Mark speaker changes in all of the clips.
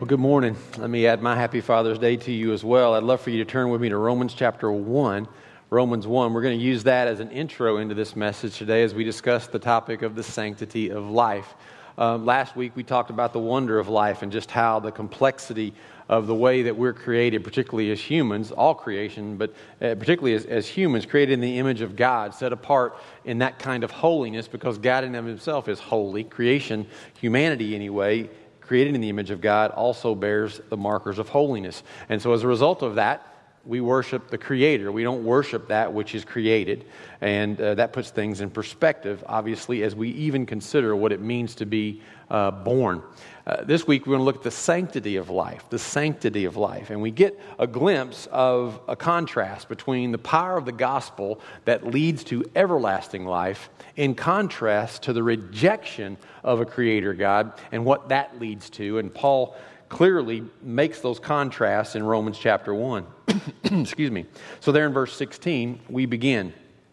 Speaker 1: Well, good morning. Let me add my happy Father's Day to you as well. I'd love for you to turn with me to Romans chapter 1. Romans 1. We're going to use that as an intro into this message today as we discuss the topic of the sanctity of life. Last week we talked about the wonder of life and just how the complexity of the way that we're created, particularly as humans, all creation, but particularly as humans, created in the image of God, set apart in that kind of holiness because God in himself is holy. Creation, humanity anyway, created in the image of God, also bears the markers of holiness. And so as a result of that, we worship the Creator. We don't worship that which is created. And that puts things in perspective, obviously, as we even consider what it means to be born. This week, we're going to look at the sanctity of life, And we get a glimpse of a contrast between the power of the gospel that leads to everlasting life in contrast to the rejection of a Creator God and what that leads to. And Paul clearly makes those contrasts in Romans chapter 1. Excuse me. So there in verse 16, we begin,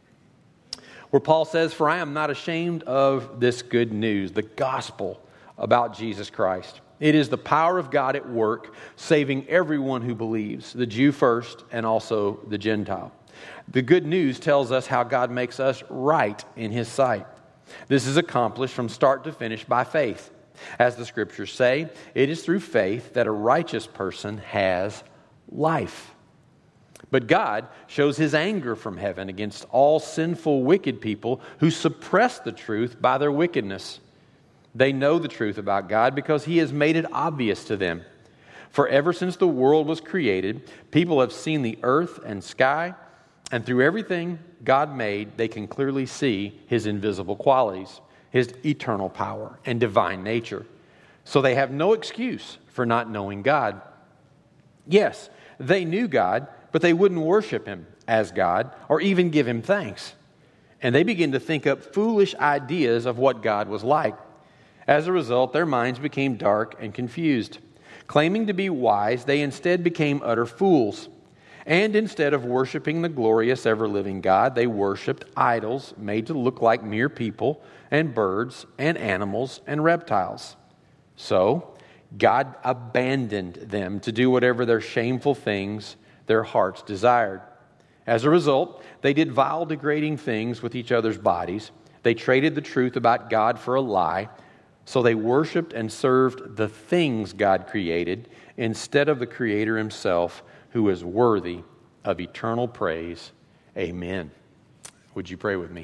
Speaker 1: where Paul says, "For I am not ashamed of this good news," the gospel about Jesus Christ. "It is the power of God at work, saving everyone who believes, the Jew first and also the Gentile." The good news tells us how God makes us right in His sight. This is accomplished from start to finish by faith. As the Scriptures say, it is through faith that a righteous person has life. But God shows His anger from heaven against all sinful, wicked people who suppress the truth by their wickedness. They know the truth about God because He has made it obvious to them. For ever since the world was created, people have seen the earth and sky, and through everything God made, they can clearly see His invisible qualities, His eternal power and divine nature. So they have no excuse for not knowing God. Yes, they knew God, but they wouldn't worship Him as God or even give Him thanks. And they begin to think up foolish ideas of what God was like. As a result, their minds became dark and confused. Claiming to be wise, they instead became utter fools. And instead of worshiping the glorious ever-living God, they worshiped idols made to look like mere people and birds and animals and reptiles. So God abandoned them to do whatever their shameful things their hearts desired. As a result, they did vile, degrading things with each other's bodies. They traded the truth about God for a lie. So they worshiped and served the things God created instead of the Creator Himself, who is worthy of eternal praise. Amen. Would you pray with me?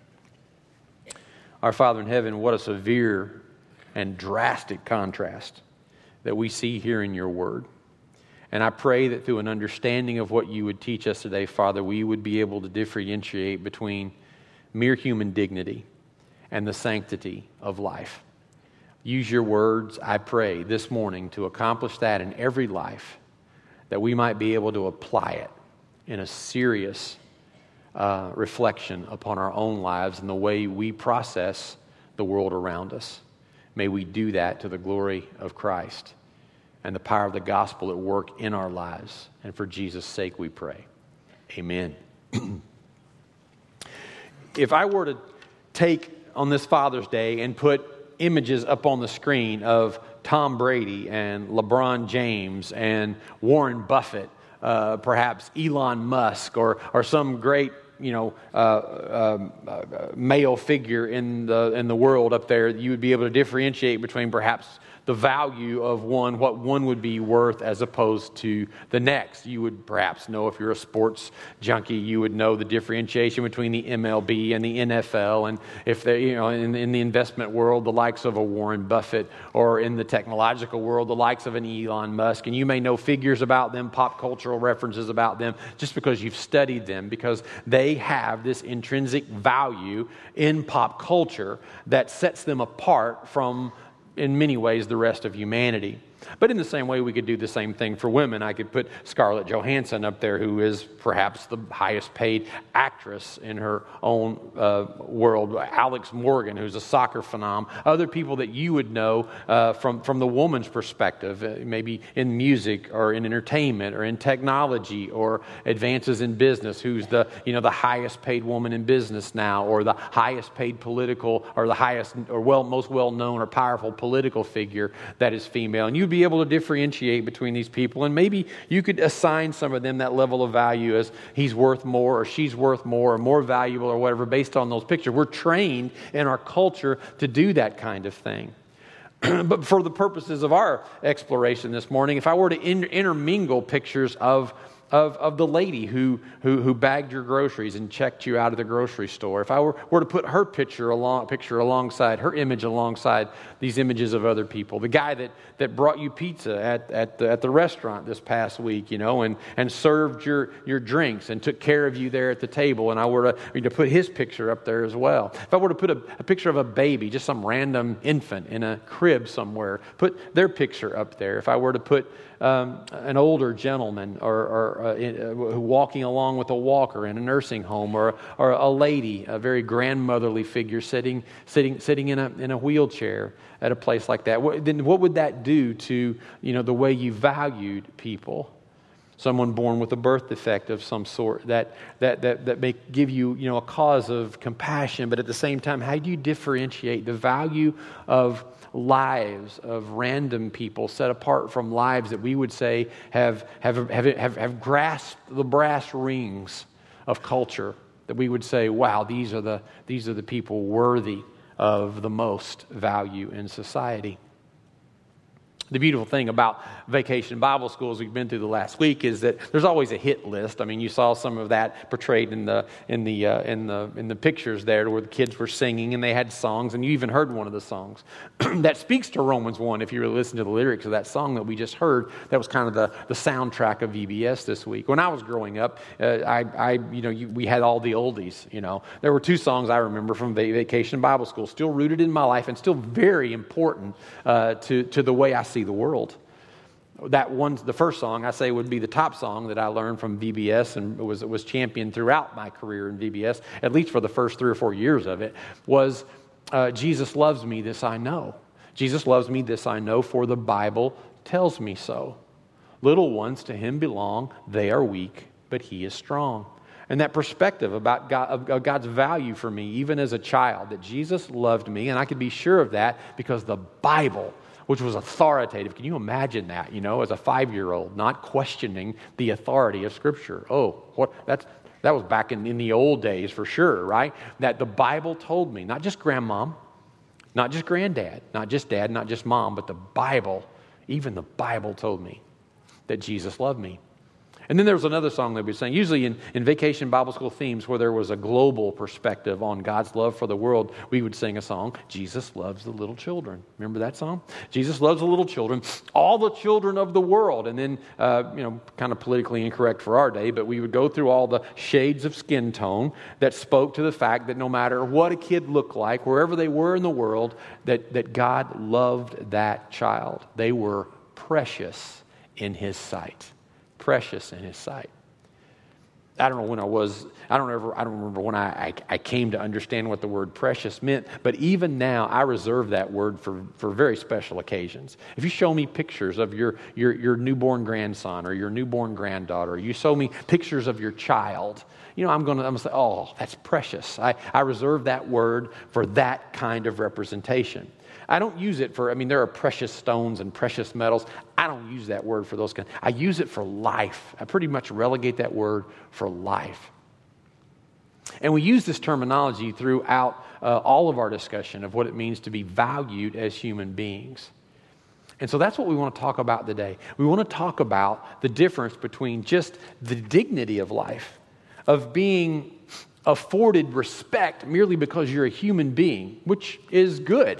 Speaker 1: Our Father in heaven, what a severe and drastic contrast that we see here in your word. And I pray that through an understanding of what you would teach us today, Father, we would be able to differentiate between mere human dignity and the sanctity of life. Use your words, I pray, this morning to accomplish that in every life, that we might be able to apply it in a serious reflection upon our own lives and the way we process the world around us. May we do that to the glory of Christ and the power of the gospel at work in our lives. And for Jesus' sake we pray. Amen. If I were to take on this Father's Day and put images up on the screen of Tom Brady and LeBron James and Warren Buffett, perhaps Elon Musk or some great male figure in the world up there, you would be able to differentiate between perhaps the value of one, what one would be worth as opposed to the next. You would perhaps know, if you're a sports junkie, you would know the differentiation between the MLB and the NFL, and if they, in the investment world, the likes of a Warren Buffett, or in the technological world, the likes of an Elon Musk. And you may know figures about them, pop cultural references about them, just because you've studied them, because they have this intrinsic value in pop culture that sets them apart from, in many ways, the rest of humanity. But in the same way, we could do the same thing for women. I could put Scarlett Johansson up there, who is perhaps the highest paid actress in her own world. Alex Morgan, who's a soccer phenom. Other people that you would know from the woman's perspective, maybe in music or in entertainment or in technology or advances in business, who's the highest paid woman in business now, or the highest paid political, or the highest or most well known or powerful political figure that is female. And you'd be able to differentiate between these people, and maybe you could assign some of them that level of value as he's worth more or she's worth more or more valuable or whatever based on those pictures. We're trained in our culture to do that kind of thing. But for the purposes of our exploration this morning, if I were to intermingle pictures of the lady who bagged your groceries and checked you out of the grocery store, if I were to put her picture alongside, her image alongside these images of other people, the guy that brought you pizza at the restaurant this past week, and served your drinks and took care of you there at the table, and I were to put his picture up there as well. If I were to put a picture of a baby, just some random infant in a crib somewhere, put their picture up there. If I were to put an older gentleman or walking along with a walker in a nursing home, or a lady, a very grandmotherly figure sitting in a wheelchair at a place like that, then what would that do to the way you valued people? Someone born with a birth defect of some sort that may give you a cause of compassion, but at the same time, how do you differentiate the value of lives of random people set apart from lives that we would say have grasped the brass rings of culture, that we would say, wow, these are the people worthy of the most value in society? The beautiful thing about Vacation Bible School, as we've been through the last week, is that there's always a hit list. I mean, you saw some of that portrayed in the pictures there, where the kids were singing and they had songs, and you even heard one of the songs that speaks to Romans 1. If you really listen to the lyrics of that song that we just heard, that was kind of the soundtrack of VBS this week. When I was growing up, we had all the oldies. There were two songs I remember from Vacation Bible School, still rooted in my life and still very important to the way I see the world. The first song I say would be the top song that I learned from VBS, and it was championed throughout my career in VBS, at least for the first 3 or 4 years of it, was Jesus loves me, this I know. Jesus loves me, this I know, for the Bible tells me so. Little ones to him belong, they are weak, but he is strong. And that perspective about God's value for me, even as a child, that Jesus loved me, and I could be sure of that because the Bible, which was authoritative. Can you imagine that, as a 5-year-old, not questioning the authority of Scripture? That was back in the old days for sure, right? That the Bible told me, not just grandmom, not just granddad, not just dad, not just mom, but the Bible, even the Bible told me that Jesus loved me. And then there was another song that we sang, usually in Vacation Bible School themes where there was a global perspective on God's love for the world, we would sing a song, Jesus loves the little children. Remember that song? Jesus loves the little children, all the children of the world. And then, kind of politically incorrect for our day, but we would go through all the shades of skin tone that spoke to the fact that no matter what a kid looked like, wherever they were in the world, that God loved that child. They were precious in His sight. Precious in His sight. I don't remember when I came to understand what the word precious meant, but even now I reserve that word for very special occasions. If you show me pictures of your newborn grandson or your newborn granddaughter, or you show me pictures of your child, I'm gonna say, oh, that's precious. I reserve that word for that kind of representation. I don't use it there are precious stones and precious metals. I don't use that word for those kinds. I use it for life. I pretty much relegate that word for life. And we use this terminology throughout all of our discussion of what it means to be valued as human beings. And so that's what we want to talk about today. We want to talk about the difference between just the dignity of life, of being afforded respect merely because you're a human being, which is good.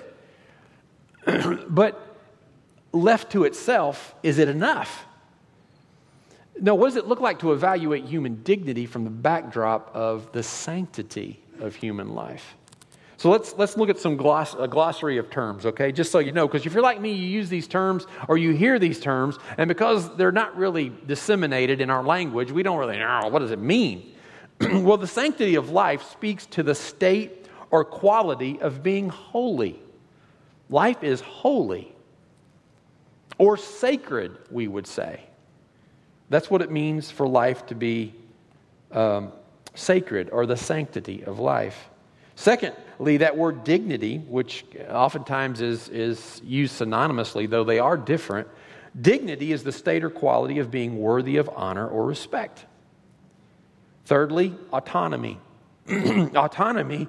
Speaker 1: But left to itself, is it enough? No, what does it look like to evaluate human dignity from the backdrop of the sanctity of human life? So let's look at some a glossary of terms, okay? Just so you know, because if you're like me, you use these terms or you hear these terms, and because they're not really disseminated in our language, we don't really know what does it mean. Well, the sanctity of life speaks to the state or quality of being holy. Life is holy or sacred, we would say. That's what it means for life to be sacred, or the sanctity of life. Secondly, that word dignity, which oftentimes is used synonymously, though they are different, Dignity is the state or quality of being worthy of honor or respect. Thirdly, autonomy. Autonomy,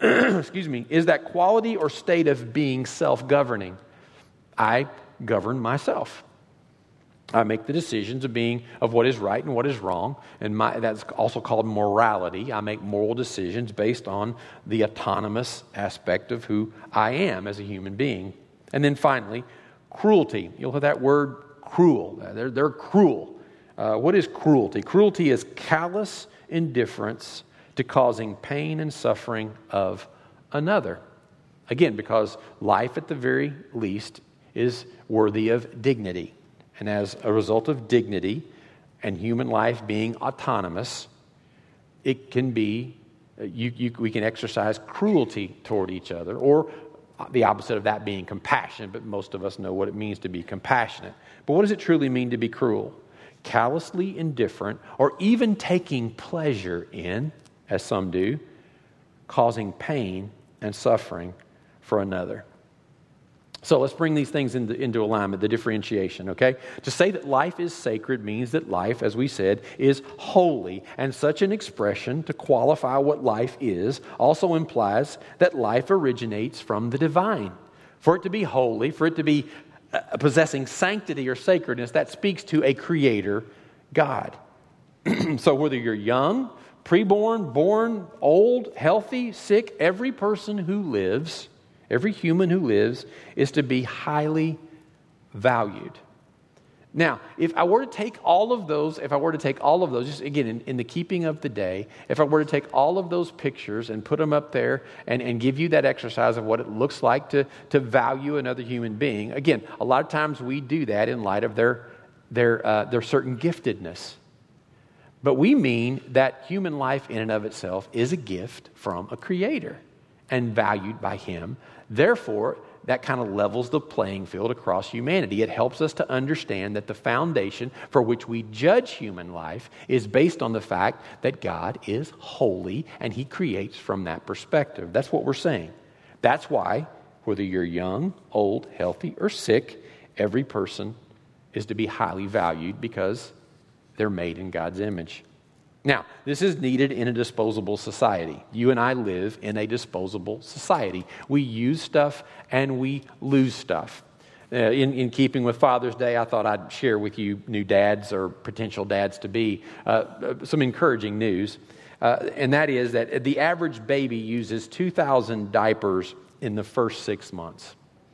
Speaker 1: is that quality or state of being self-governing. I govern myself. I make the decisions of what is right and what is wrong, and that's also called morality. I make moral decisions based on the autonomous aspect of who I am as a human being. And then finally, cruelty. You'll hear that word cruel. They're cruel. What is cruelty? Cruelty is callous indifference to causing pain and suffering of another. Again, because life at the very least is worthy of dignity. And as a result of dignity and human life being autonomous, it can be, we can exercise cruelty toward each other, or the opposite of that being compassion, but most of us know what it means to be compassionate. But what does it truly mean to be cruel? Callously indifferent, or even taking pleasure in, as some do, causing pain and suffering for another. So let's bring these things into alignment, the differentiation, okay? To say that life is sacred means that life, as we said, is holy. And such an expression, to qualify what life is, also implies that life originates from the divine. For it to be holy, for it to be possessing sanctity or sacredness, that speaks to a creator, God. So whether you're young, preborn, born, old, healthy, sick, every person who lives, every human who lives, is to be highly valued. Now, if I were to take all of those, just again, in the keeping of the day, if I were to take all of those pictures and put them up there and give you that exercise of what it looks like to value another human being, again, a lot of times we do that in light of their certain giftedness. But we mean that human life in and of itself is a gift from a creator and valued by him. Therefore, that kind of levels the playing field across humanity. It helps us to understand that the foundation for which we judge human life is based on the fact that God is holy and he creates from that perspective. That's what we're saying. That's why, whether you're young, old, healthy, or sick, every person is to be highly valued because they're made in God's image. Now, this is needed in a disposable society. You and I live in a disposable society. We use stuff and we lose stuff. In keeping with Father's Day, I thought I'd share with you new dads or potential dads to be some encouraging news. And that is that the average baby uses 2,000 diapers in the first 6 months.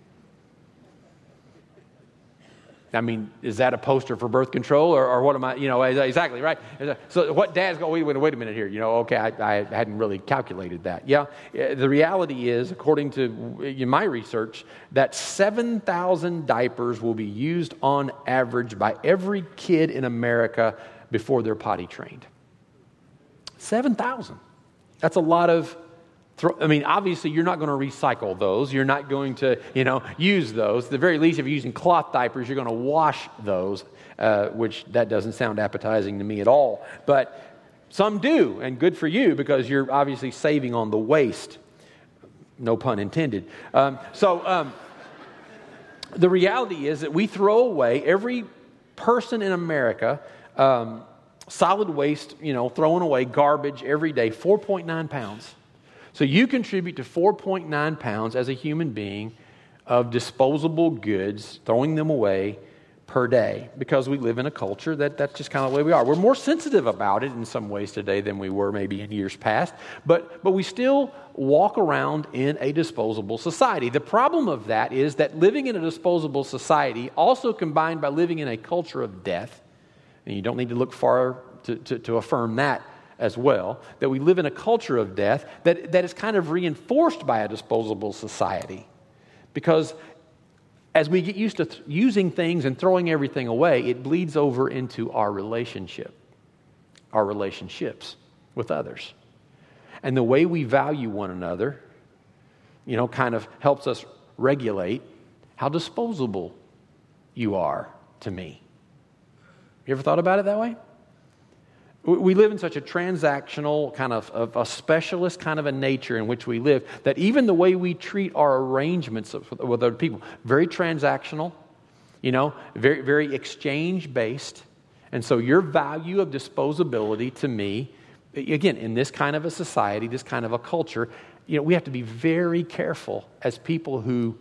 Speaker 1: I mean, is that a poster for birth control or what am I, exactly, right? So what dads go, wait a minute here, okay, I hadn't really calculated that. Yeah, the reality is, according to my research, that 7,000 diapers will be used on average by every kid in America before they're potty trained. 7,000. That's a lot of obviously, you're not going to recycle those. You're not going to, use those. At the very least, if you're using cloth diapers, you're going to wash those, which that doesn't sound appetizing to me at all. But some do, and good for you, because you're obviously saving on the waste. No pun intended. The reality is that we throw away, every person in America, solid waste, throwing away garbage every day, 4.9 pounds. So you contribute to 4.9 pounds as a human being of disposable goods, throwing them away per day, because we live in a culture that's just kind of the way we are. We're more sensitive about it in some ways today than we were maybe in years past, but we still walk around in a disposable society. The problem of that is that living in a disposable society, also combined by living in a culture of death, and you don't need to look far to affirm that as well, that we live in a culture of death that is kind of reinforced by a disposable society. Because as we get used to using things and throwing everything away, it bleeds over into our relationships with others. And the way we value one another, kind of helps us regulate how disposable you are to me. You ever thought about it that way? We live in such a transactional, kind of a specialist kind of a nature in which we live, that even the way we treat our arrangements with other people, very transactional, very, very exchange-based. And so your value of disposability to me, again, in this kind of a society, this kind of a culture, we have to be very careful as people who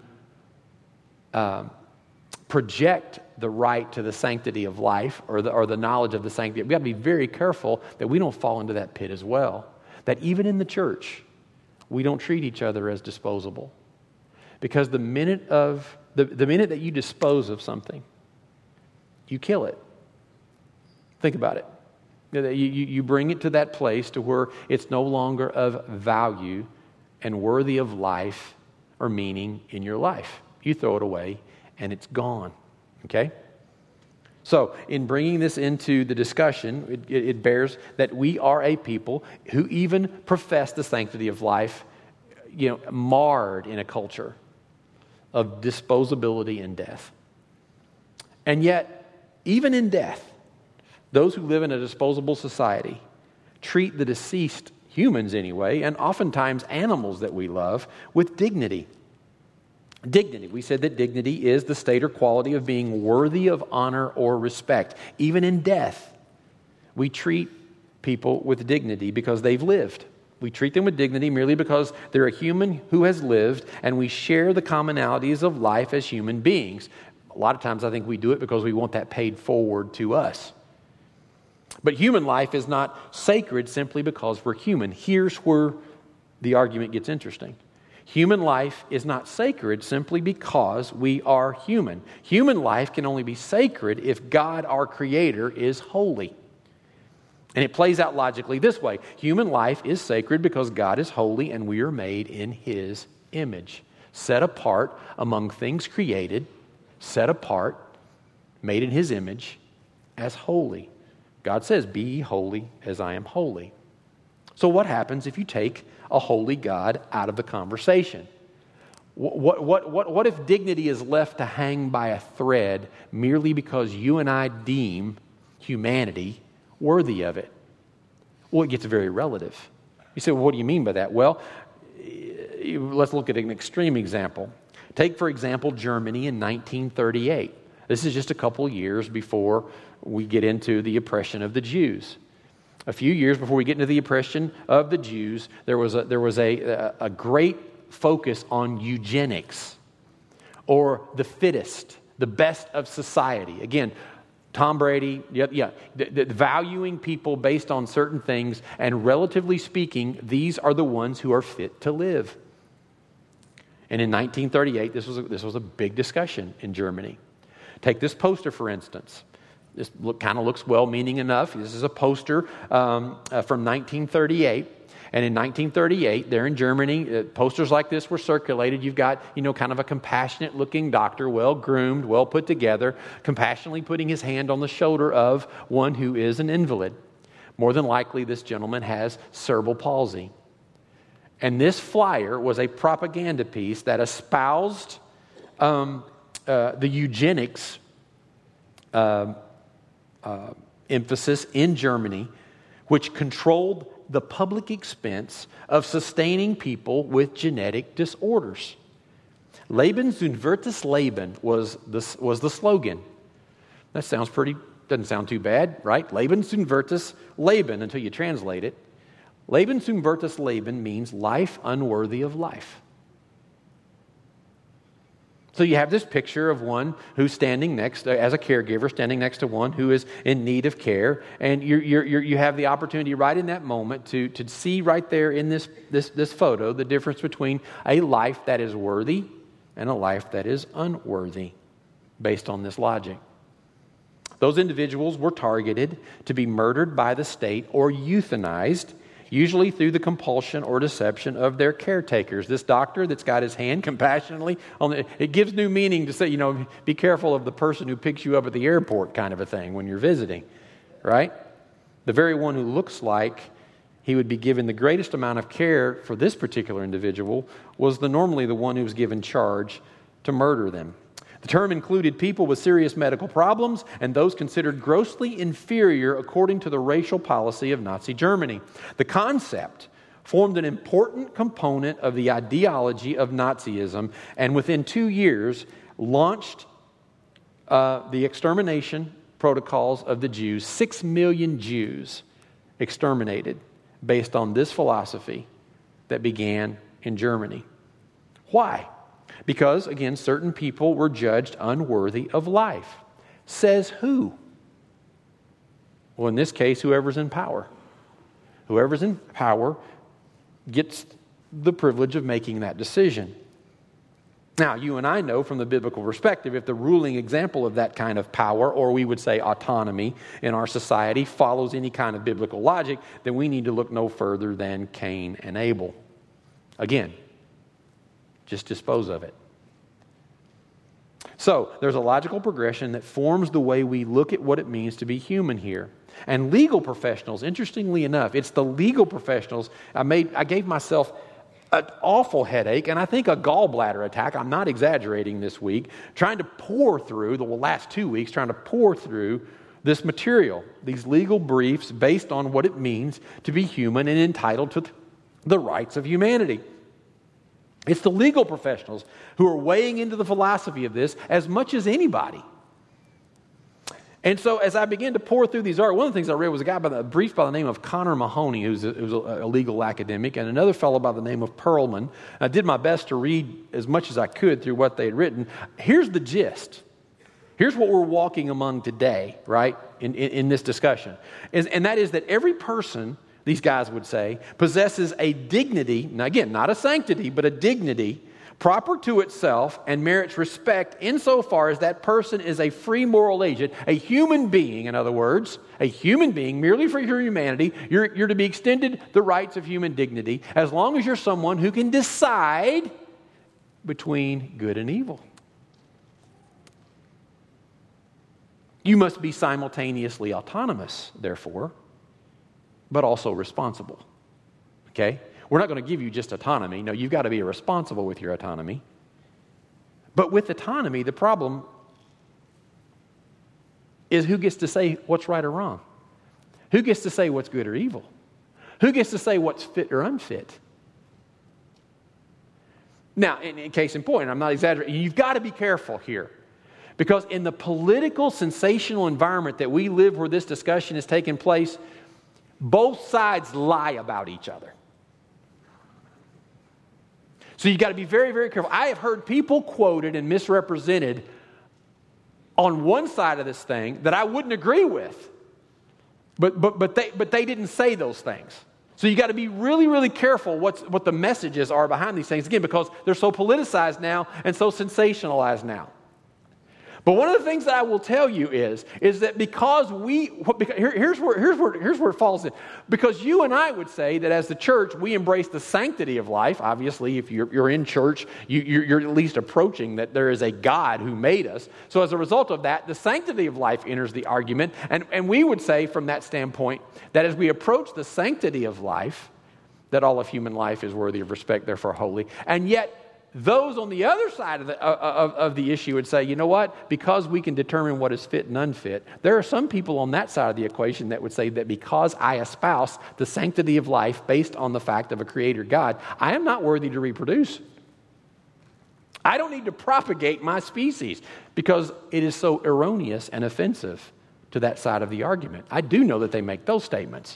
Speaker 1: project the right to the sanctity of life or the knowledge of the sanctity. We've got to be very careful that we don't fall into that pit as well. That even in the church, we don't treat each other as disposable. Because the minute that you dispose of something, you kill it. Think about it. You bring it to that place to where it's no longer of value and worthy of life or meaning in your life. You throw it away and it's gone. Okay? So, in bringing this into the discussion, it bears that we are a people who even profess the sanctity of life, marred in a culture of disposability and death. And yet, even in death, those who live in a disposable society treat the deceased, humans anyway, and oftentimes animals that we love, with dignity. Dignity. We said that dignity is the state or quality of being worthy of honor or respect. Even in death, we treat people with dignity because they've lived. We treat them with dignity merely because they're a human who has lived, and we share the commonalities of life as human beings. A lot of times I think we do it because we want that paid forward to us. But human life is not sacred simply because we're human. Here's where the argument gets interesting. Human life is not sacred simply because we are human. Human life can only be sacred if God, our Creator, is holy. And it plays out logically this way. Human life is sacred because God is holy and we are made in His image. Set apart among things created, set apart, made in His image as holy. God says, "Be ye holy as I am holy." So what happens if you take a holy God out of the conversation? What if dignity is left to hang by a thread merely because you and I deem humanity worthy of it? Well, it gets very relative. You say, well, what do you mean by that? Well, let's look at an extreme example. Take, for example, Germany in 1938. This is just a couple years before we get into the oppression of the Jews. A few years before we get into the oppression of the Jews, there was a great focus on eugenics, or the fittest, the best of society. Again, Tom Brady, valuing people based on certain things, and relatively speaking, these are the ones who are fit to live. And in 1938, this was a big discussion in Germany. Take this poster, for instance. This kind of looks well-meaning enough. This is a poster from 1938. And in 1938, there in Germany, posters like this were circulated. You've got, kind of a compassionate-looking doctor, well-groomed, well put together, compassionately putting his hand on the shoulder of one who is an invalid. More than likely, this gentleman has cerebral palsy. And this flyer was a propaganda piece that espoused the eugenics emphasis in Germany, which controlled the public expense of sustaining people with genetic disorders. Leben zum Virtus Leben was the slogan. That doesn't sound too bad, right? Leben zum Virtus Leben, until you translate it. Leben zum Virtus Leben means life unworthy of life. So you have this picture of one who's standing next, as a caregiver, standing next to one who is in need of care, and you have the opportunity right in that moment to see right there in this photo the difference between a life that is worthy and a life that is unworthy, based on this logic. Those individuals were targeted to be murdered by the state or euthanized, usually through the compulsion or deception of their caretakers. This doctor that's got his hand compassionately on it gives new meaning to say, be careful of the person who picks you up at the airport kind of a thing when you're visiting, right? The very one who looks like he would be given the greatest amount of care for this particular individual was normally the one who was given charge to murder them. The term included people with serious medical problems and those considered grossly inferior according to the racial policy of Nazi Germany. The concept formed an important component of the ideology of Nazism, and within 2 years launched the extermination protocols of the Jews. 6 million Jews exterminated based on this philosophy that began in Germany. Why? Because, again, certain people were judged unworthy of life. Says who? Well, in this case, whoever's in power. Whoever's in power gets the privilege of making that decision. Now, you and I know from the biblical perspective, if the ruling example of that kind of power, or we would say autonomy in our society, follows any kind of biblical logic, then we need to look no further than Cain and Abel. Again, just dispose of it. So, there's a logical progression that forms the way we look at what it means to be human here. And legal professionals, interestingly enough, it's the legal professionals, I gave myself an awful headache, and I think a gallbladder attack, I'm not exaggerating this week, trying to pour through, the last 2 weeks, trying to pour through this material, these legal briefs based on what it means to be human and entitled to the rights of humanity. It's the legal professionals who are weighing into the philosophy of this as much as anybody. And so as I began to pour through these articles, one of the things I read was a brief by the name of Connor Mahoney, who's a legal academic, and another fellow by the name of Perlman. I did my best to read as much as I could through what they had written. Here's the gist. Here's what we're walking among today, right, in this discussion. And that is that every person, these guys would say, possesses a dignity, now again, not a sanctity, but a dignity proper to itself and merits respect insofar as that person is a free moral agent, a human being, in other words, a human being merely for your humanity. You're to be extended the rights of human dignity as long as you're someone who can decide between good and evil. You must be simultaneously autonomous, therefore, but also responsible. Okay? We're not going to give you just autonomy. No, you've got to be responsible with your autonomy. But with autonomy, the problem is who gets to say what's right or wrong? Who gets to say what's good or evil? Who gets to say what's fit or unfit? Now, in case in point, I'm not exaggerating, you've got to be careful here. Because in the political, sensational environment that we live where this discussion is taking place, both sides lie about each other. So you've got to be very, very careful. I have heard people quoted and misrepresented on one side of this thing that I wouldn't agree with. But they didn't say those things. So you got to be really, really careful what the messages are behind these things. Again, because they're so politicized now and so sensationalized now. But one of the things that I will tell you is that here's where it falls in. Because you and I would say that as the church, we embrace the sanctity of life. Obviously, if you're in church, you're at least approaching that there is a God who made us. So as a result of that, the sanctity of life enters the argument. And we would say from that standpoint that as we approach the sanctity of life, that all of human life is worthy of respect, therefore holy. And yet, those on the other side of the issue would say, you know what? Because we can determine what is fit and unfit, there are some people on that side of the equation that would say that because I espouse the sanctity of life based on the fact of a creator God, I am not worthy to reproduce. I don't need to propagate my species because it is so erroneous and offensive to that side of the argument. I do know that they make those statements.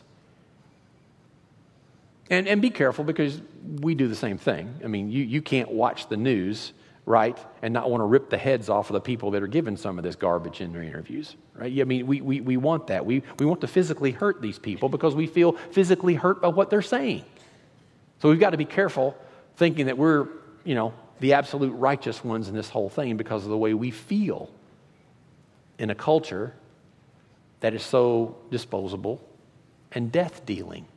Speaker 1: And be careful because we do the same thing. I mean, you can't watch the news, right, and not want to rip the heads off of the people that are giving some of this garbage in their interviews, right? I mean, we want that. We want to physically hurt these people because we feel physically hurt by what they're saying. So we've got to be careful thinking that we're, the absolute righteous ones in this whole thing because of the way we feel in a culture that is so disposable and death-dealing.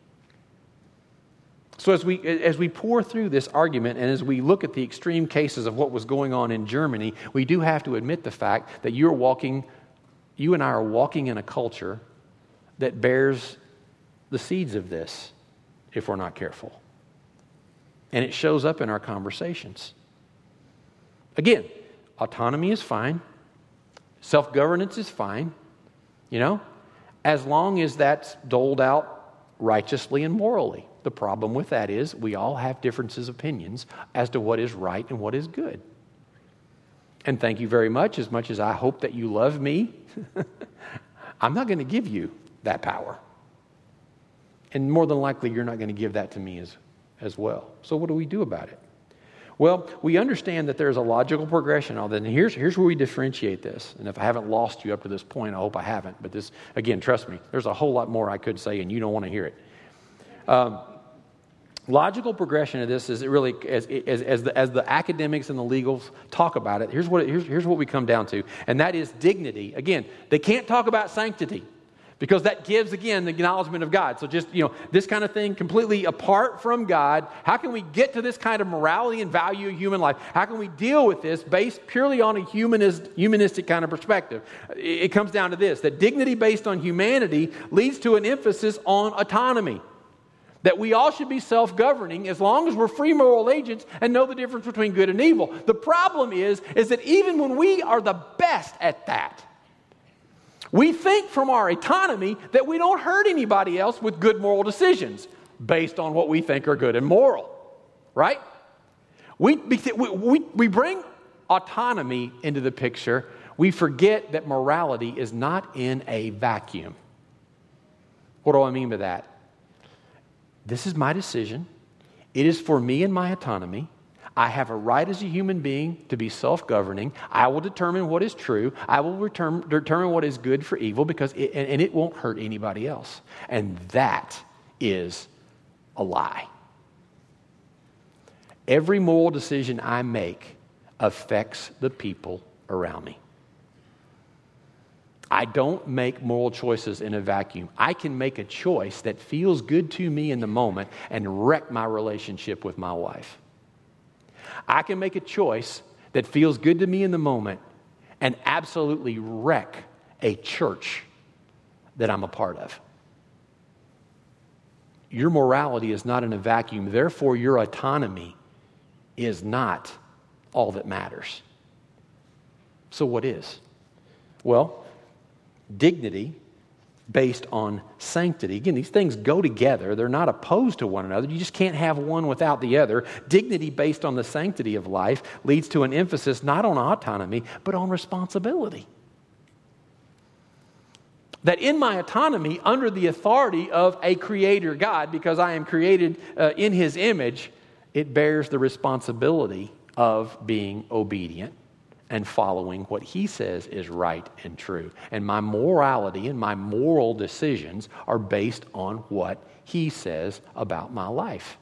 Speaker 1: So as we pour through this argument and as we look at the extreme cases of what was going on in Germany, we do have to admit the fact that you and I are walking in a culture that bears the seeds of this if we're not careful. And it shows up in our conversations. Again, autonomy is fine. Self-governance is fine. As long as that's doled out righteously and morally. The problem with that is we all have differences of opinions as to what is right and what is good. And thank you very much as I hope that you love me, I'm not going to give you that power. And more than likely, you're not going to give that to me as well. So what do we do about it? Well, we understand that there's a logical progression of that. And here's where we differentiate this. And if I haven't lost you up to this point, I hope I haven't. But this, again, trust me, there's a whole lot more I could say, and you don't want to hear it. Logical progression of this is really, as the academics and the legals talk about it, here's what we come down to, and that is dignity. Again, they can't talk about sanctity because that gives, again, the acknowledgement of God. So just, this kind of thing completely apart from God, how can we get to this kind of morality and value of human life? How can we deal with this based purely on a humanistic kind of perspective? It comes down to this, that dignity based on humanity leads to an emphasis on autonomy. That we all should be self-governing as long as we're free moral agents and know the difference between good and evil. The problem is that even when we are the best at that, we think from our autonomy that we don't hurt anybody else with good moral decisions based on what we think are good and moral, right? We bring autonomy into the picture. We forget that morality is not in a vacuum. What do I mean by that? This is my decision. It is for me and my autonomy. I have a right as a human being to be self-governing. I will determine what is true. I will determine what is good for evil because it won't hurt anybody else. And that is a lie. Every moral decision I make affects the people around me. I don't make moral choices in a vacuum. I can make a choice that feels good to me in the moment and wreck my relationship with my wife. I can make a choice that feels good to me in the moment and absolutely wreck a church that I'm a part of. Your morality is not in a vacuum. Therefore, your autonomy is not all that matters. So what is? Well, dignity based on sanctity. Again, these things go together. They're not opposed to one another. You just can't have one without the other. Dignity based on the sanctity of life leads to an emphasis not on autonomy, but on responsibility. That in my autonomy, under the authority of a creator God, because I am created in His image, it bears the responsibility of being obedient and following what He says is right and true. And my morality and my moral decisions are based on what He says about my life.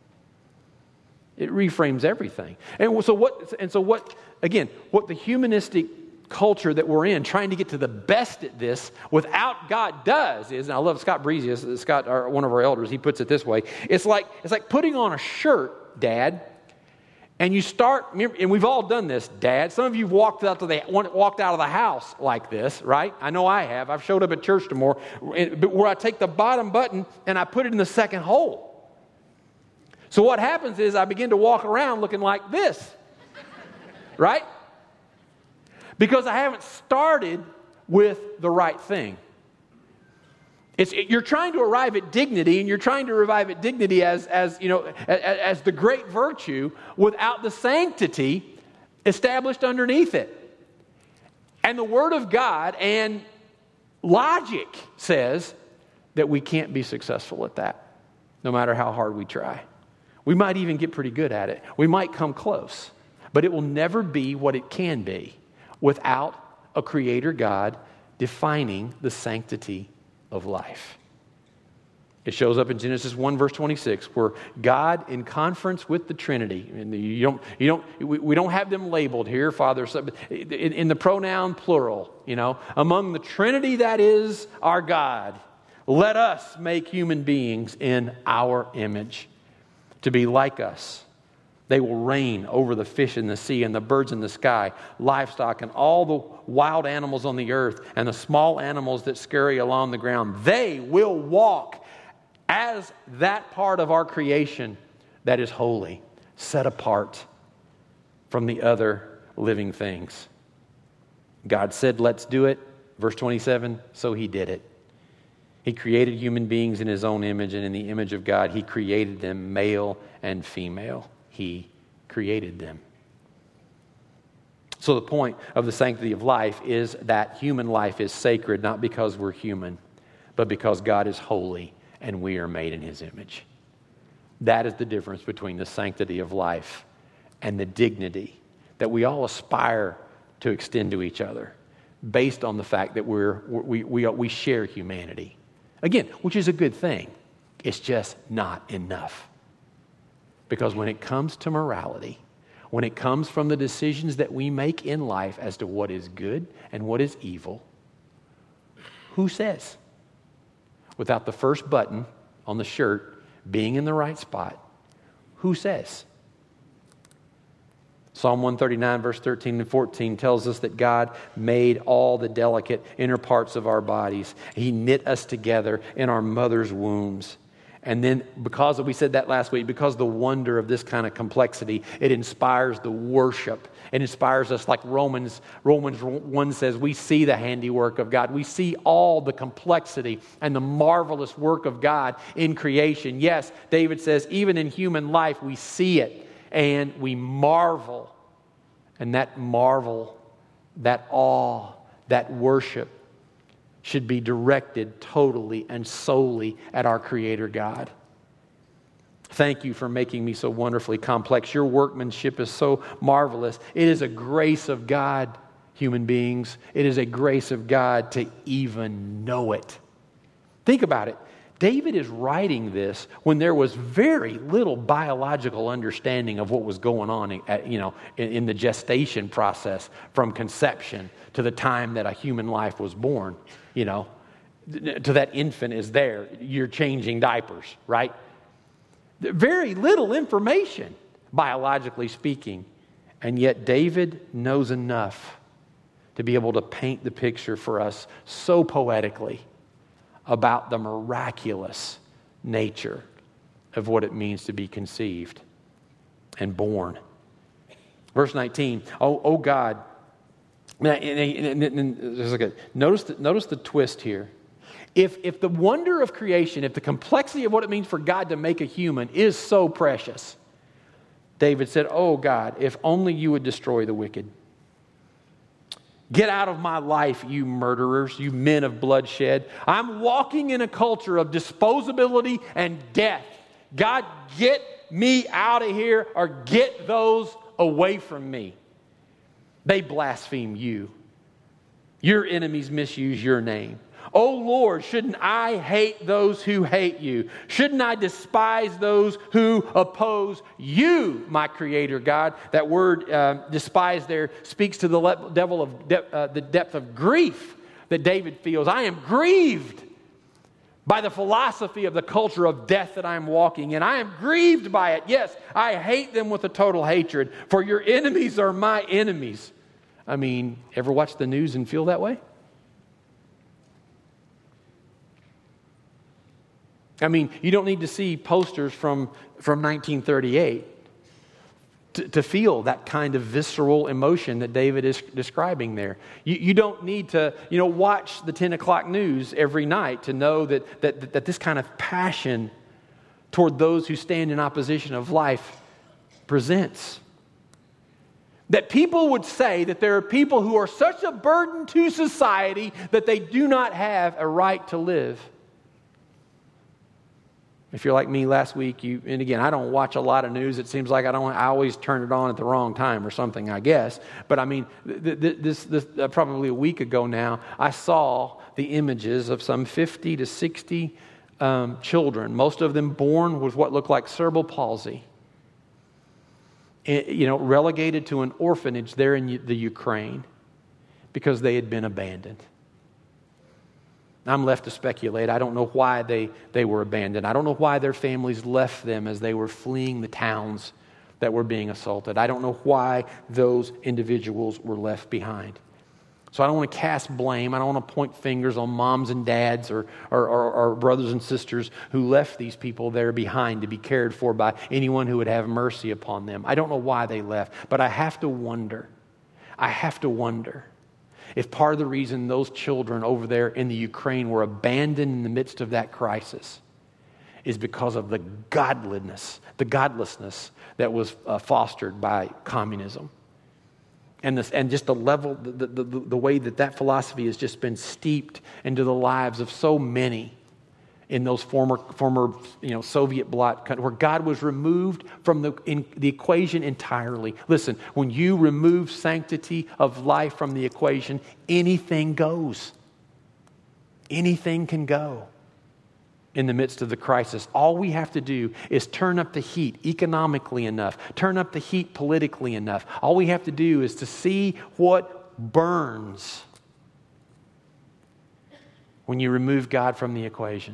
Speaker 1: It reframes everything. And so what the humanistic culture that we're in, trying to get to the best at this without God does is, and I love Scott Breezy, Scott, one of our elders, he puts it this way, it's like putting on a shirt, Dad, and you start, and we've all done this, Dad. Some of you walked out of the house like this, right? I know I have. I've showed up at church tomorrow, where I take the bottom button and I put it in the second hole. So what happens is I begin to walk around looking like this, right? Because I haven't started with the right thing. You're trying to arrive at dignity, and you're trying to arrive at dignity as the great virtue without the sanctity established underneath it. And the Word of God and logic says that we can't be successful at that, no matter how hard we try. We might even get pretty good at it. We might come close, but it will never be what it can be without a Creator God defining the sanctity of life. It shows up in Genesis 1 verse 26, where God, in conference with the Trinity, and we don't have them labeled here, Father, Son, in the pronoun plural, among the Trinity that is our God, let us make human beings in our image to be like us. They will reign over the fish in the sea and the birds in the sky, livestock and all the wild animals on the earth and the small animals that scurry along the ground. They will walk as that part of our creation that is holy, set apart from the other living things. God said, let's do it. Verse 27, so He did it. He created human beings in His own image, and in the image of God, He created them, male and female. He created them. So the point of the sanctity of life is that human life is sacred, not because we're human, but because God is holy and we are made in His image. That is the difference between the sanctity of life and the dignity that we all aspire to extend to each other based on the fact that we share humanity. Again, which is a good thing. It's just not enough. Because when it comes to morality, when it comes from the decisions that we make in life as to what is good and what is evil, who says? Without the first button on the shirt being in the right spot, who says? Psalm 139, verse 13 and 14 tells us that God made all the delicate inner parts of our bodies. He knit us together in our mother's wombs. And then we said that last week, because the wonder of this kind of complexity, it inspires the worship. It inspires us like Romans 1 says, we see the handiwork of God. We see all the complexity and the marvelous work of God in creation. Yes, David says, even in human life, we see it and we marvel. And that marvel, that awe, that worship should be directed totally and solely at our Creator God. Thank you for making me so wonderfully complex. Your workmanship is so marvelous. It is a grace of God, human beings. It is a grace of God to even know it. Think about it. David is writing this when there was very little biological understanding of what was going on in the gestation process from conception to the time that a human life was born. To that infant is there. You're changing diapers, right? Very little information, biologically speaking. And yet David knows enough to be able to paint the picture for us so poetically about the miraculous nature of what it means to be conceived and born. Verse 19, oh God. Notice the twist here. If the wonder of creation, if the complexity of what it means for God to make a human is so precious, David said, oh God, if only you would destroy the wicked. Get out of my life, you murderers, you men of bloodshed. I'm walking in a culture of disposability and death. God, get me out of here or get those away from me. They blaspheme you. Your enemies misuse your name. Oh Lord, shouldn't I hate those who hate you? Shouldn't I despise those who oppose you, my Creator God? That word despise there speaks to the level of the depth of grief that David feels. I am grieved by the philosophy of the culture of death that I am walking in. I am grieved by it. Yes, I hate them with a total hatred, for your enemies are my enemies. I mean, ever watch the news and feel that way? I mean, you don't need to see posters from 1938 to feel that kind of visceral emotion that David is describing there. You don't need to, watch the 10 o'clock news every night to know that this kind of passion toward those who stand in opposition of life presents. That people would say that there are people who are such a burden to society that they do not have a right to live. If you're like me last week, and again, I don't watch a lot of news. It seems like I always turn it on at the wrong time or something, I guess. But I mean, this probably a week ago now, I saw the images of some 50 to 60 children, most of them born with what looked like cerebral palsy, relegated to an orphanage there in the Ukraine because they had been abandoned. I'm left to speculate. I don't know why they were abandoned. I don't know why their families left them as they were fleeing the towns that were being assaulted. I don't know why those individuals were left behind. So I don't want to cast blame. I don't want to point fingers on moms and dads or brothers and sisters who left these people there behind to be cared for by anyone who would have mercy upon them. I don't know why they left, but I have to wonder if part of the reason those children over there in the Ukraine were abandoned in the midst of that crisis is because of the godlessness that was fostered by communism. And just the level, the way that philosophy has just been steeped into the lives of so many in those former Soviet bloc countries, where God was removed from the equation entirely. Listen, when you remove sanctity of life from the equation, anything goes. Anything can go in the midst of the crisis. All we have to do is turn up the heat economically enough, turn up the heat politically enough. All we have to do is to see what burns when you remove God from the equation.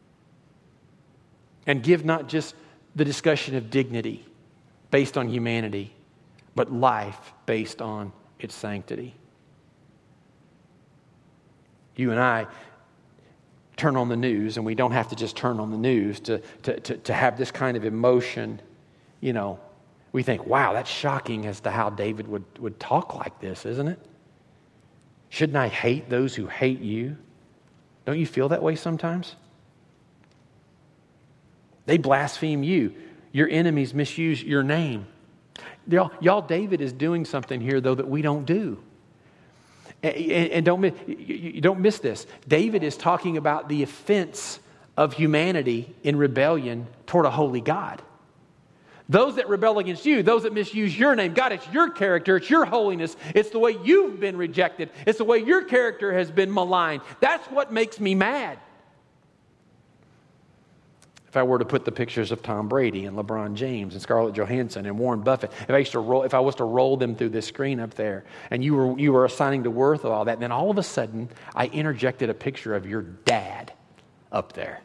Speaker 1: And give not just the discussion of dignity based on humanity, but life based on its sanctity. You and I turn on the news, and we don't have to just turn on the news to have this kind of emotion. You know, we think, wow, that's shocking as to how David would talk like this, isn't it? Shouldn't I hate those who hate you? Don't you feel that way sometimes? They blaspheme you. Your enemies misuse your name. Y'all, David is doing something here, though, that we don't do. And don't miss this. David is talking about the offense of humanity in rebellion toward a holy God. Those that rebel against you, those that misuse your name, God, it's your character, it's your holiness, it's the way you've been rejected, it's the way your character has been maligned. That's what makes me mad. If I were to put the pictures of Tom Brady and LeBron James and Scarlett Johansson and Warren Buffett, if I was to roll them through this screen up there, and you were assigning the worth of all that, then all of a sudden I interjected a picture of your dad up there.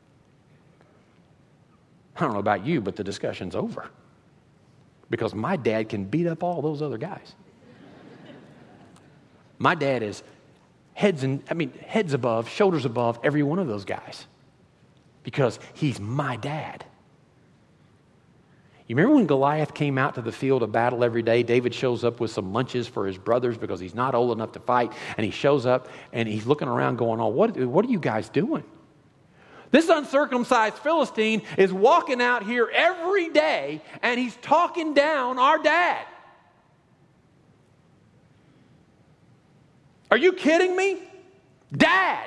Speaker 1: I don't know about you, but the discussion's over, because my dad can beat up all those other guys. My dad is heads above, shoulders above every one of those guys. Because he's my dad. You remember when Goliath came out to the field of battle every day? David shows up with some lunches for his brothers because he's not old enough to fight. And he shows up and he's looking around going, oh, what are you guys doing? This uncircumcised Philistine is walking out here every day and he's talking down our dad. Are you kidding me? Dad!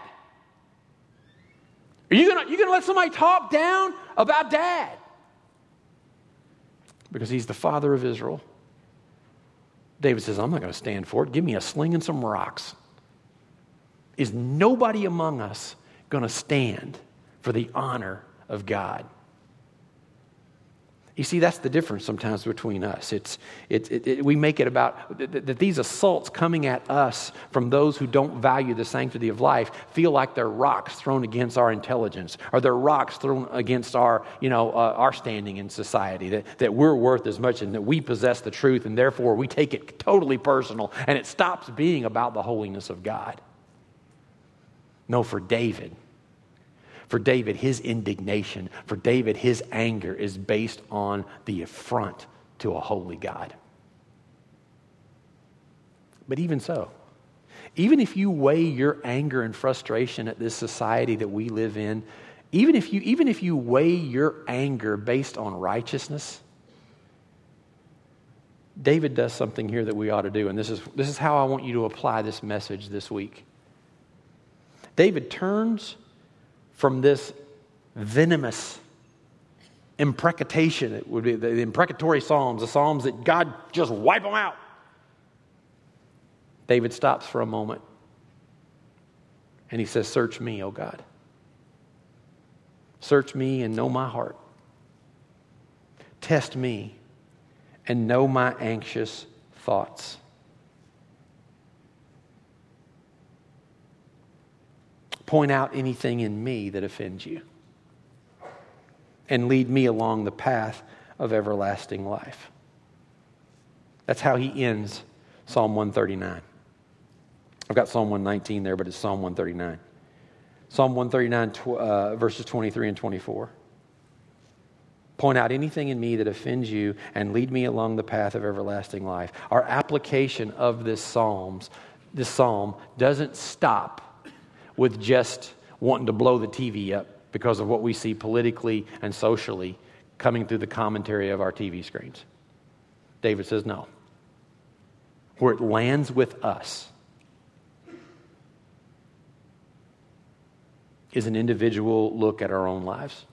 Speaker 1: Are you gonna let somebody talk down about dad? Because he's the father of Israel. David says, I'm not going to stand for it. Give me a sling and some rocks. Is nobody among us going to stand for the honor of God? You see, that's the difference sometimes between us. We make it about that these assaults coming at us from those who don't value the sanctity of life feel like they're rocks thrown against our intelligence, or they're rocks thrown against our standing in society, that we're worth as much and that we possess the truth, and therefore we take it totally personal, and it stops being about the holiness of God. No, for David, his indignation, for David, his anger is based on the affront to a holy God. But even so, even if you weigh your anger and frustration at this society that we live in, even if you weigh your anger based on righteousness, David does something here that we ought to do, and this is how I want you to apply this message this week. David turns from this venomous imprecation, it would be the imprecatory psalms, the psalms that God just wipe them out. David stops for a moment and he says, search me, O God. Search me and know my heart. Test me and know my anxious thoughts. Point out anything in me that offends you, and lead me along the path of everlasting life. That's how he ends Psalm 139. I've got Psalm 119 there, but it's Psalm 139. Psalm 139, verses 23 and 24. Point out anything in me that offends you, and lead me along the path of everlasting life. Our application of this psalm doesn't stop with just wanting to blow the TV up because of what we see politically and socially coming through the commentary of our TV screens. David says, no. where it lands with us, is an individual look at our own lives.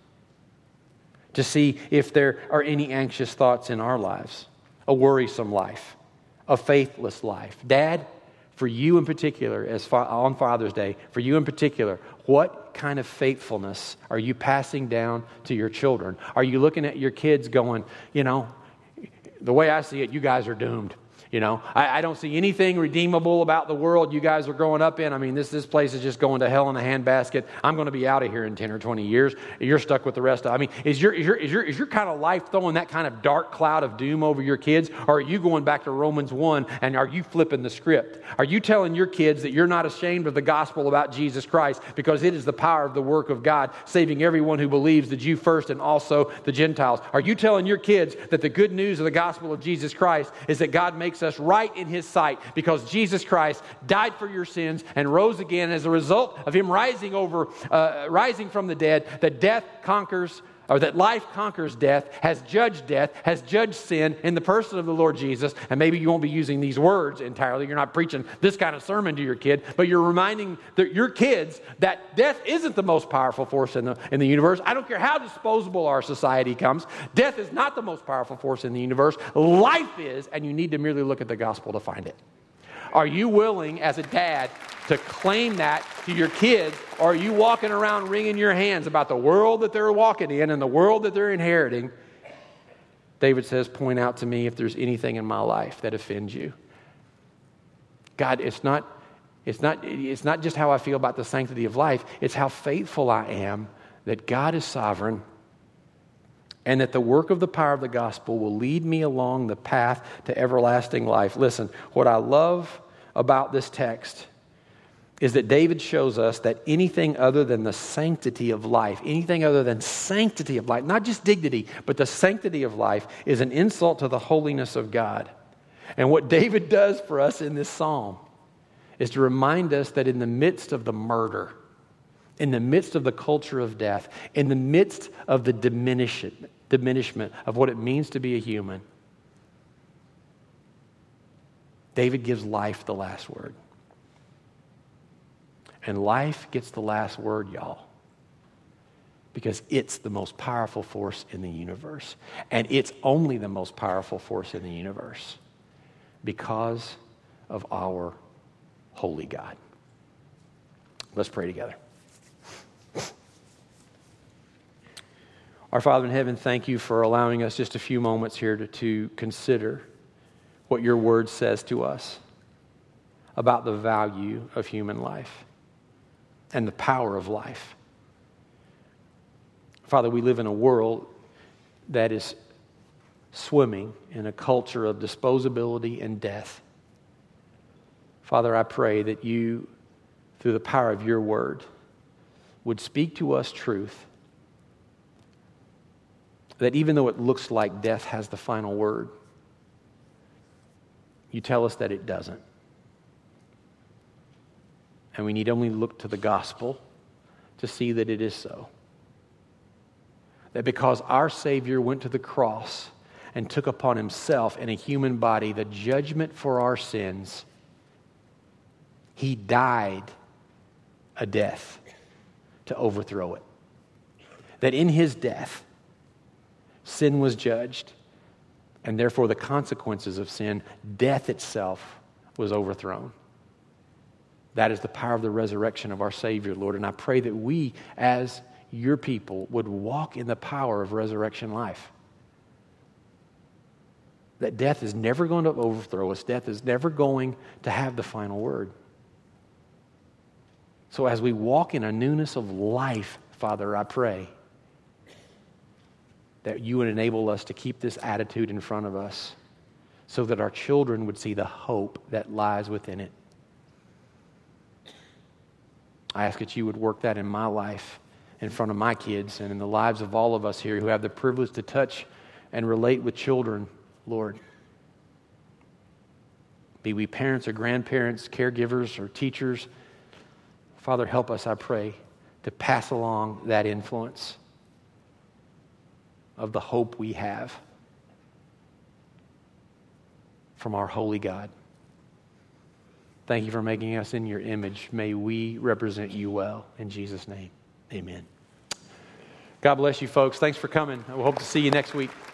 Speaker 1: To see if there are any anxious thoughts in our lives, a worrisome life, a faithless life. Dad, for you in particular, on Father's Day, for you in particular, what kind of faithfulness are you passing down to your children? Are you looking at your kids going, the way I see it, you guys are doomed. I don't see anything redeemable about the world you guys are growing up in. I mean, this place is just going to hell in a handbasket. I'm going to be out of here in 10 or 20 years. You're stuck with the rest of it. I mean, is your kind of life throwing that kind of dark cloud of doom over your kids? Or are you going back to Romans 1 and are you flipping the script? Are you telling your kids that you're not ashamed of the gospel about Jesus Christ because it is the power of the work of God, saving everyone who believes, the Jew first and also the Gentiles? Are you telling your kids that the good news of the gospel of Jesus Christ is that God makes us right in His sight because Jesus Christ died for your sins and rose again as a result of Him rising from the dead, that death conquers, or that life conquers death, has judged sin in the person of the Lord Jesus. And maybe you won't be using these words entirely. You're not preaching this kind of sermon to your kid, but you're reminding your kids that death isn't the most powerful force in the universe. I don't care how disposable our society comes. Death is not the most powerful force in the universe. Life is, and you need to merely look at the gospel to find it. Are you willing as a dad to claim that to your kids, or are you walking around wringing your hands about the world that they're walking in and the world that they're inheriting? David says, point out to me if there's anything in my life that offends you. God, it's not just how I feel about the sanctity of life, it's how faithful I am that God is sovereign and that the work of the power of the gospel will lead me along the path to everlasting life. Listen, what I love about this text is that David shows us that anything other than the sanctity of life, not just dignity, but the sanctity of life, is an insult to the holiness of God. And what David does for us in this psalm is to remind us that in the midst of the murder, in the midst of the culture of death, in the midst of the diminishment of what it means to be a human, David gives life the last word. And life gets the last word, y'all, because it's the most powerful force in the universe. And it's only the most powerful force in the universe because of our holy God. Let's pray together. Our Father in heaven, thank you for allowing us just a few moments here to consider what your word says to us about the value of human life and the power of life. Father, we live in a world that is swimming in a culture of disposability and death. Father, I pray that you, through the power of your word, would speak to us truth, that even though it looks like death has the final word, you tell us that it doesn't. And we need only look to the gospel to see that it is so. That because our Savior went to the cross and took upon himself in a human body the judgment for our sins, he died a death to overthrow it. That in his death, sin was judged, and therefore the consequences of sin, death itself, was overthrown. That is the power of the resurrection of our Savior, Lord. And I pray that we, as your people, would walk in the power of resurrection life. That death is never going to overthrow us. Death is never going to have the final word. So as we walk in a newness of life, Father, I pray that you would enable us to keep this attitude in front of us so that our children would see the hope that lies within it. I ask that you would work that in my life, in front of my kids, and in the lives of all of us here who have the privilege to touch and relate with children, Lord. Be we parents or grandparents, caregivers or teachers, Father, help us, I pray, to pass along that influence of the hope we have from our holy God. Thank you for making us in your image. May we represent you well. In Jesus' name, amen. God bless you, folks. Thanks for coming. I hope to see you next week.